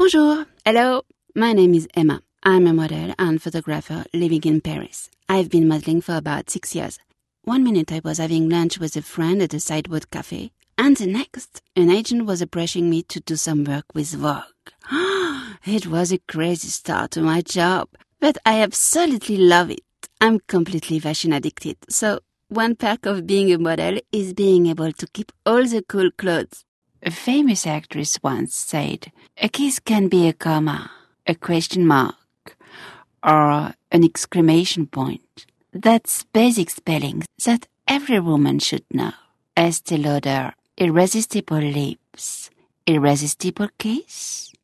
Bonjour. Hello. My name is Emma. I'm a model and photographer living in Paris. I've been modeling for about 6 years. One minute I was having lunch with a friend at a sidewalk cafe, and the next, an agent was approaching me to do some work with Vogue. It was a crazy start to my job, but I absolutely love it. I'm completely fashion addicted, so one perk of being a model is being able to keep all the cool clothes. A famous actress once said, "A kiss can be a comma, a question mark, or an exclamation point. That's basic spelling that every woman should know." Estée Lauder, irresistible lips, irresistible kiss.